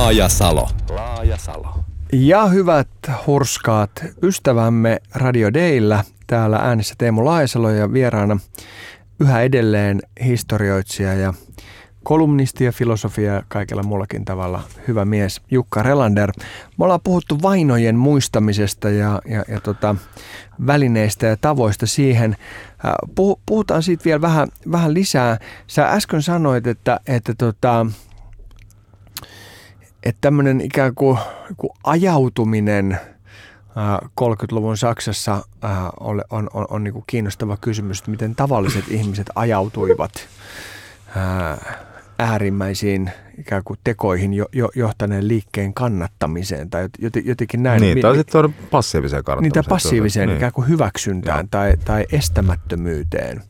Laajasalo. Ja hyvät hurskaat ystävämme Radio Dayllä, täällä äänessä Teemu Laajasalo ja vieraana yhä edelleen historioitsija ja kolumnisti ja filosofia ja kaikella muullakin tavalla hyvä mies Jukka Relander. Me ollaan puhuttu vainojen muistamisesta ja välineistä ja tavoista siihen. Puhutaan siitä vielä vähän lisää. Sä äsken sanoit, että tämmöinen ikään kuin ajautuminen 30-luvun Saksassa on niin kuin kiinnostava kysymys, että miten tavalliset ihmiset ajautuivat äärimmäisiin ikään kuin tekoihin johtaneen liikkeen kannattamiseen tai jotenkin näin. Niin, tai sitten on passiiviseen kannattamiseen. Niin, tai passiiviseen ikään kuin hyväksyntään tai estämättömyyteen.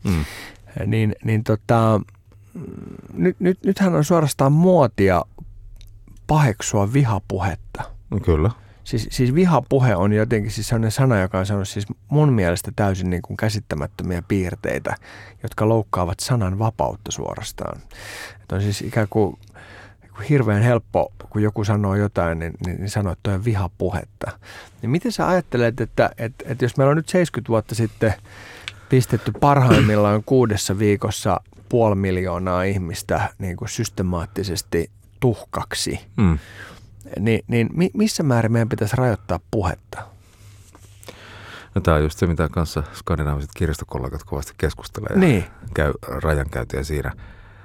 Nythän on suorastaan muotia paheksua vihapuhetta. Kyllä. Siis vihapuhe on jotenkin siis sellainen sana, joka on sanonut siis mun mielestä täysin niin kuin käsittämättömiä piirteitä, jotka loukkaavat sanan vapautta suorastaan. Että on siis ikään kuin hirveän helppo, kun joku sanoo jotain, niin sanoo, että toi on vihapuhetta. Niin miten sä ajattelet, että jos meillä on nyt 70 vuotta sitten pistetty parhaimmillaan 6 viikossa 500 000 ihmistä niin kuin systemaattisesti tuhkaksi, niin missä määrin meidän pitäisi rajoittaa puhetta? No tämä on just se, mitä kanssa skandinaaviset kirjastokollegat kovasti keskustelee niin. Ja käy rajankäyntiä siinä.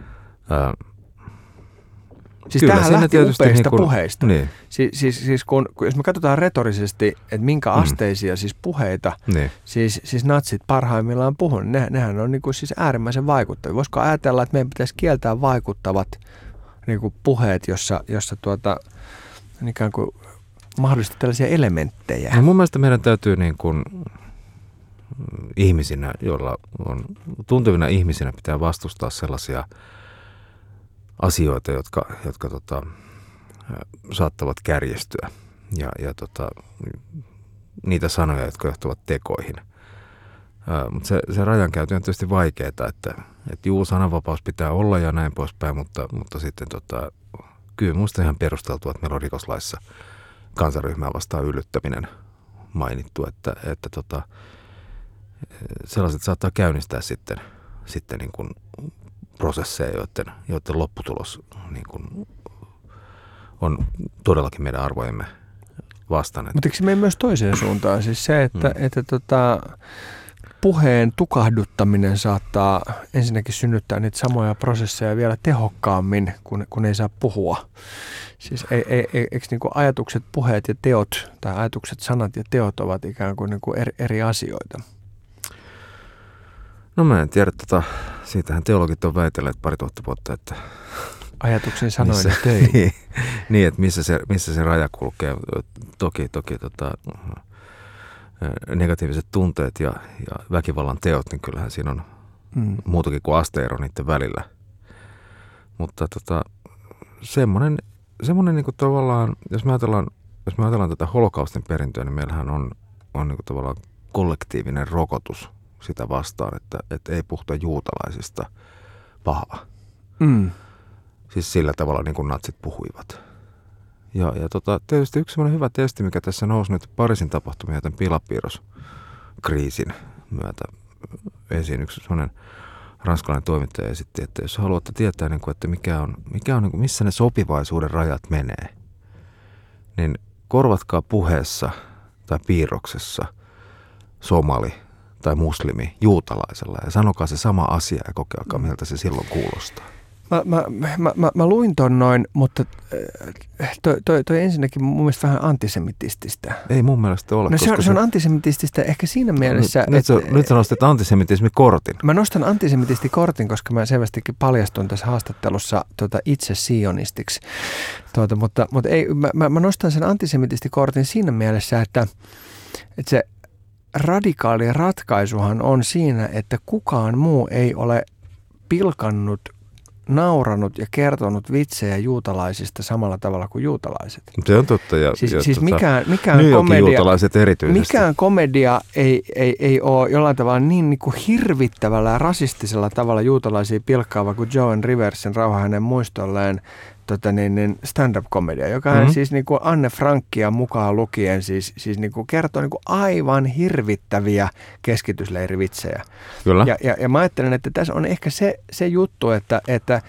Siis tämähän lähti upeista puheista. Niin. Siis jos me katsotaan retorisesti, että minkä asteisia siis puheita, niin. siis natsit parhaimmillaan puhunut, nehän on niin kuin siis äärimmäisen vaikuttavia. Voisiko ajatella, että meidän pitäisi kieltää vaikuttavat niin kuin puheet, jossa ikään kuin mahdollisesti tällaisia elementtejä? No mun mielestä meidän täytyy niin kuin ihmisinä, joilla on tuntevina ihmisinä, pitää vastustaa sellaisia asioita, jotka saattavat kärjestyä ja niitä sanoja, jotka johtavat tekoihin. Mutta se rajankäynti on tietysti vaikeaa, että sananvapaus pitää olla ja näin poispäin, mutta sitten kyllä minusta ihan perusteltua, että meillä on rikoslaissa kansanryhmää vastaan yllyttäminen mainittu, että sellaiset saattaa käynnistää sitten niin kuin prosesseja, joiden lopputulos niin kuin on todellakin meidän arvojemme vastainen. Mutta eikö se mene myös toiseen suuntaan? Siis se, että puheen tukahduttaminen saattaa ensinnäkin synnyttää niitä samoja prosesseja vielä tehokkaammin, kun ei saa puhua. Siis eikö niin kuin ajatukset, puheet ja teot, tai ajatukset, sanat ja teot ovat ikään kuin, eri asioita? No mä en tiedä, siitähän teologit on väitelleet 2000 vuotta, että ajatuksen sanoin ja töihin. Niin, että missä se raja kulkee. Toki negatiiviset tunteet ja väkivallan teot, niin kyllähän siinä on muutakin kuin asteero niiden välillä. Mutta semmoinen niin kuin tavallaan, jos me ajatellaan tätä holokaustin perintöä, niin meillähän on niin kuin tavallaan kollektiivinen rokotus sitä vastaan, että ei puhuta juutalaisista pahaa. Siis sillä tavalla niin kuin natsit puhuivat. Ja tietysti yksi sellainen hyvä testi, mikä tässä nousi nyt Pariisin tapahtumia tämän pilapiirroskriisin myötä esiin. Yksi sellainen ranskalainen toimittaja esitti, että jos haluatte tietää, niin kuin, että mikä on niin kuin, missä ne sopivaisuuden rajat menee, niin korvatkaa puheessa tai piirroksessa somali tai muslimi juutalaisella ja sanokaa se sama asia ja kokeilkaa, miltä se silloin kuulostaa. Mä luin ton noin, mutta toi ensinnäkin mun mielestä vähän antisemitististä. Ei mun mielestä ole. No se on antisemitististä ehkä siinä mielessä, nyt sä nostat antisemitismikortin. Mä nostan antisemitistikortin, koska mä selvästikin paljastun tässä haastattelussa itse sionistiksi. Mutta ei, mä nostan sen antisemitistikortin siinä mielessä, että se radikaali ratkaisuhan on siinä, että kukaan muu ei ole pilkannut, nauranut ja kertonut vitsejä juutalaisista samalla tavalla kuin juutalaiset. Se on totta. Ja siis mikään komedia ei ole jollain tavalla niin kuin hirvittävällä ja rasistisella tavalla juutalaisia pilkkaava kuin Joan Riversin Rauha hänen muistolleen stand-up-komedia, joka siis niin kuin Anne Frankia mukaan lukien siis niin kuin kertoo niin kuin aivan hirvittäviä keskitysleirivitsejä. Kyllä. Ja mä ajattelen, että tässä on ehkä se juttu, että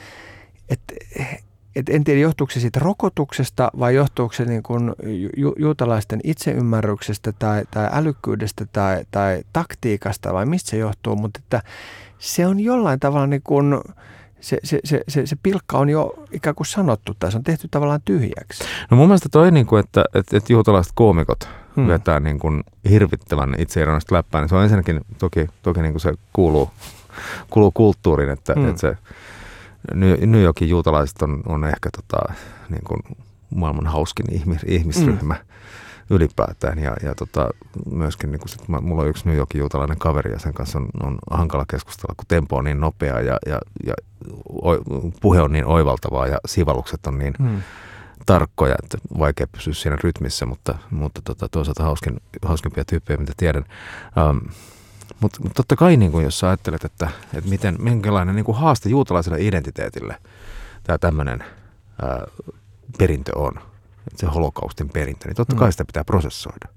en tiedä, johtuuko se siitä rokotuksesta vai johtuuko se niin kuin juutalaisten itseymmärryksestä tai älykkyydestä tai taktiikasta vai mistä se johtuu, mutta että se on jollain tavalla niin kuin, se pilkka on jo ikään kuin sanottu tai se on tehty tavallaan tyhjäksi. No mun mielestä toi, niin kuin, että juutalaiset koomikot vetää niin kuin hirvittävän itseironiasta läppää, niin se on ensinnäkin toki niin kuin se kuuluu kulttuuriin, että se New Yorkin juutalaiset on ehkä niin kuin maailman hauskin ihmisryhmä ylipäätään. Ja myöskin niin kuin mulla on yksi New Yorkin juutalainen kaveri ja sen kanssa on hankala keskustella, kun tempo on niin nopea ja puhe on niin oivaltavaa ja sivallukset on niin tarkkoja, että vaikea pysyä siinä rytmissä, mutta toisaalta hauskimpia tyyppejä, mitä tiedän. Mutta totta kai, niin kuin jos sä ajattelet, että minkälainen niin kuin haaste juutalaiselle identiteetille tämä tämmöinen perintö on, se holokaustin perintö, niin totta kai sitä pitää prosessoida.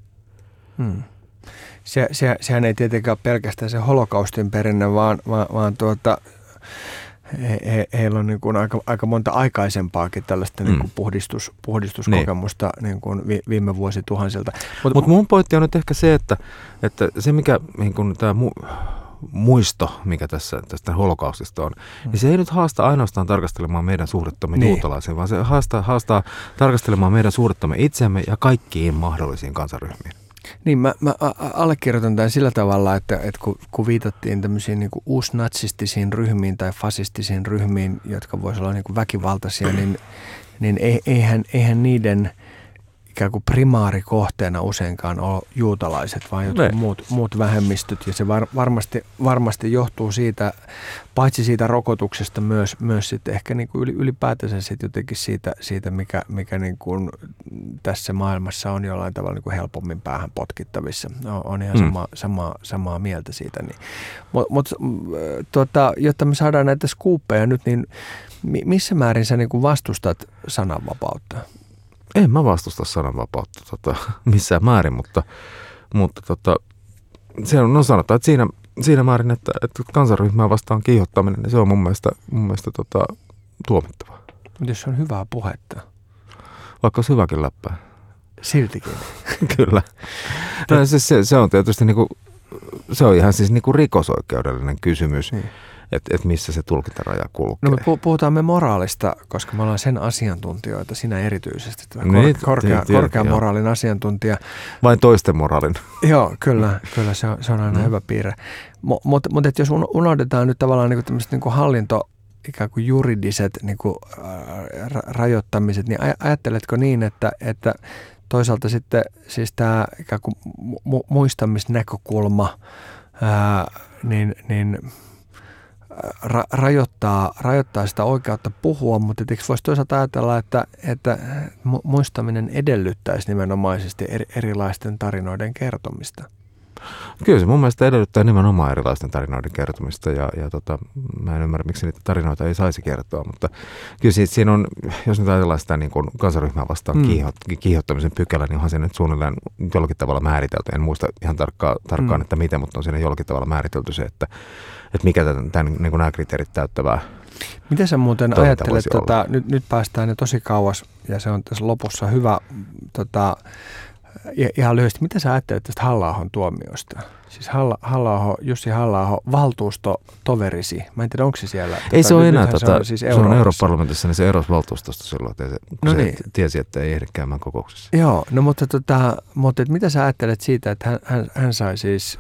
Sehän ei tietenkään ole pelkästään se holokaustin perinne, vaan heillä on niin kuin aika monta aikaisempaakin tällaista niin kuin puhdistuskokemusta niin kuin viime vuosituhansilta. Mutta mun pointti on nyt ehkä se, että se mikä niin kuin tämä muisto, mikä tästä holokaustista on, niin se ei nyt haasta ainoastaan tarkastelemaan meidän suhdettamme juutalaisiin, vaan se haastaa tarkastelemaan meidän suhdettamme itseämme ja kaikkiin mahdollisiin kansaryhmiin. Niin, mä allekirjoitan tämän sillä tavalla, että kun viitattiin tämmöisiin niin kuin uusnatsistisiin ryhmiin tai fasistisiin ryhmiin, jotka voisivat olla niin kuin väkivaltaisia, niin eihän niiden ikään kuin primaarikohteena useinkaan ole juutalaiset, vaan jotkut muut vähemmistöt. Ja se varmasti johtuu siitä, paitsi siitä rokotuksesta, myös sitten ehkä niin kuin ylipäätänsä sitten jotenkin siitä mikä niin kuin tässä maailmassa on jollain tavalla niin kuin helpommin päähän potkittavissa. On ihan samaa mieltä siitä. Niin. Mutta jotta me saadaan näitä skuuppeja nyt, niin missä määrin sä niin kuin vastustat sananvapautta? En mä vastusta sananvapautta missään määrin, mutta se on sanotaan, että siinä määrin, että kansanryhmää vastaan kiihottaminen, niin se on mun mielestä tuomittavaa. Mutta jos on hyvää puhetta? Vaikka olisi hyväkin läppää. Siltikin? Kyllä. No, se on tietysti niinku, se on ihan siis niinku rikosoikeudellinen kysymys. Niin. Että missä se tulkintaraja kulkee. No me puhutaan me moraalista, koska me ollaan sen asiantuntijoita, sinä erityisesti. Korkean moraalin asiantuntija. Vain toisten moraalin. Joo, kyllä se on aina hyvä piirre. Mutta jos unohdetaan nyt tavallaan niinku tämmöiset niinku hallinto, ikään kuin juridiset niinku, rajoittamiset, niin ajatteletko niin, että toisaalta sitten siis tämä ikään kuin muistamisnäkökulma, niin rajoittaa sitä oikeutta puhua, mutta eikö voisi toisaalta ajatella, että muistaminen edellyttäisi nimenomaisesti erilaisten tarinoiden kertomista? Kyllä se mun mielestä edellyttää nimenomaan erilaisten tarinoiden kertomista ja mä en ymmärrä, miksi niitä tarinoita ei saisi kertoa, mutta kyllä siinä on, jos nyt ajatellaan sitä niin kuin kansanryhmää vastaan kiihottamisen pykälä, niin onhan se nyt suunnilleen jollakin tavalla määritelty. En muista ihan tarkkaan, että miten, mutta on siinä jollakin tavalla määritelty se, että mikä tämän, niin kuin nämä kriteerit täyttävää. Mitä sä muuten ajattelet, nyt päästään jo tosi kauas ja se on tässä lopussa hyvä, ihan lyhyesti, mitä sä ajattelet tästä Halla-ahon tuomiosta? Siis Jussi Halla-aho, valtuustotoverisi. Mä en tiedä, onko se siellä. Ei se ole enää. Se on Europarlamentissa, niin se erosi valtuustosta silloin, kun se tiesi, että ei ehdi käymään kokouksessa. Joo, no mutta mitä sä ajattelet siitä, että hän sai siis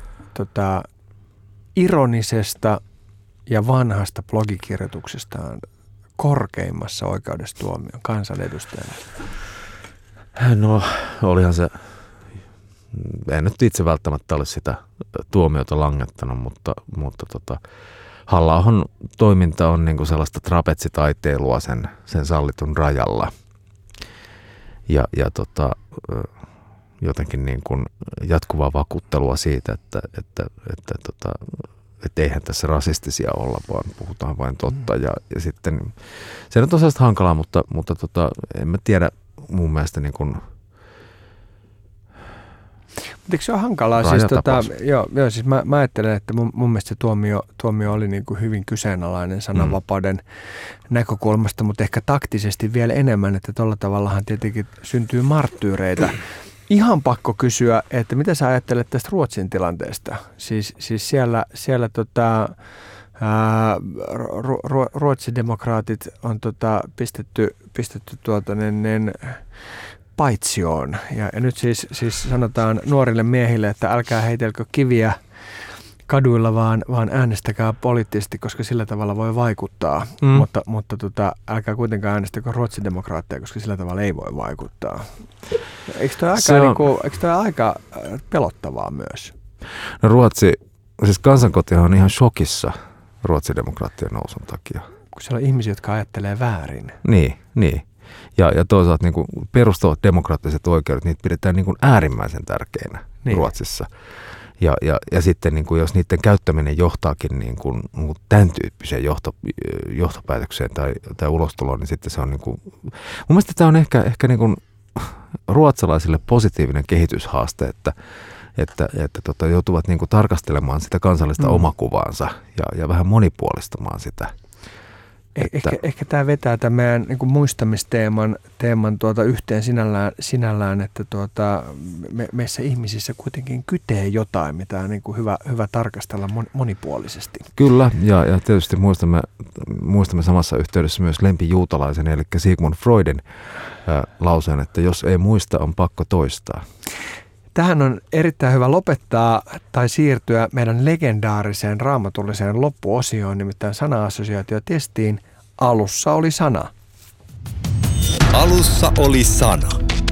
ironisesta ja vanhasta blogikirjoituksestaan korkeimmassa oikeudessa tuomion kansanedustajana? No, olihan se, en nyt itse välttämättä ole sitä tuomiota langettanut, mutta Halla-ahon toiminta on niin kuin sellaista trapetsitaiteilua sen sallitun rajalla. Ja jotenkin niin kuin jatkuvaa vakuuttelua siitä, että että eihän tässä rasistisia olla, vaan puhutaan vain totta. Ja sitten se on tosiaan hankalaa, mutta en mä tiedä mun mielestä niin kuin. Mutta eikö se ole hankalaa? Siis mä ajattelen, että mun mielestä se tuomio oli niin kuin hyvin kyseenalainen sananvapauden näkökulmasta, mutta ehkä taktisesti vielä enemmän, että tuolla tavallahan tietenkin syntyy marttyyreitä. Ihan pakko kysyä, että mitä sä ajattelet tästä Ruotsin tilanteesta? Siis siellä ruotsidemokraatit on pistetty paitsioon. Ja nyt siis sanotaan nuorille miehille, että älkää heitelkö kiviä kaduilla, vaan äänestäkää poliittisesti, koska sillä tavalla voi vaikuttaa. Mutta älkää kuitenkaan äänestäkö ruotsidemokraatteja, koska sillä tavalla ei voi vaikuttaa. Eikö toi aika pelottavaa myös? No siis kansankotihan on ihan shokissa ruotsidemokraattien nousun takia. Kun siellä on ihmisiä, jotka ajattelee väärin. Niin. Ja toisaalta niin kuin perustavat demokraattiset oikeudet, niitä pidetään niin kuin äärimmäisen tärkeinä Ruotsissa. Ja sitten niin kuin jos niiden käyttäminen johtaakin niin kuin tämän tyyppiseen johtopäätökseen tai ulostuloon, niin sitten se on niin kuin, mun mielestä tämä on ehkä niin kuin ruotsalaisille positiivinen kehityshaaste, että joutuvat niin kuin tarkastelemaan sitä kansallista omakuvaansa ja vähän monipuolistamaan sitä. Ehkä tämä vetää tämän meidän niin kuin muistamisteeman yhteen sinällään, että meissä ihmisissä kuitenkin kytee jotain, mitä on niin kuin hyvä tarkastella monipuolisesti. Kyllä, ja tietysti muistamme samassa yhteydessä myös lempijuutalaisen, eli Sigmund Freudin lauseen, että jos ei muista, on pakko toistaa. Tähän on erittäin hyvä lopettaa tai siirtyä meidän legendaariseen raamatulliseen loppuosioon, nimittäin sana-assosiaatiotestiin. Alussa oli sana. Alussa oli sana.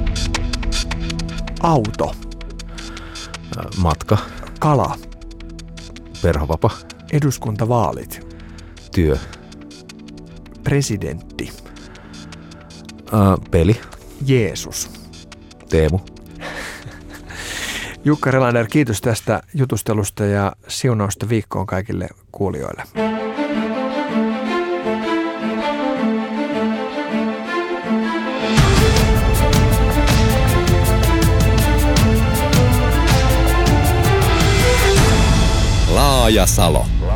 Auto. Matka. Kala. Perhovapa. Eduskuntavaalit. Työ. Presidentti. Peli. Jeesus. Teemu. Jukka Relander, kiitos tästä jutustelusta ja siunausta viikkoon kaikille kuulijoille. Laajasalo.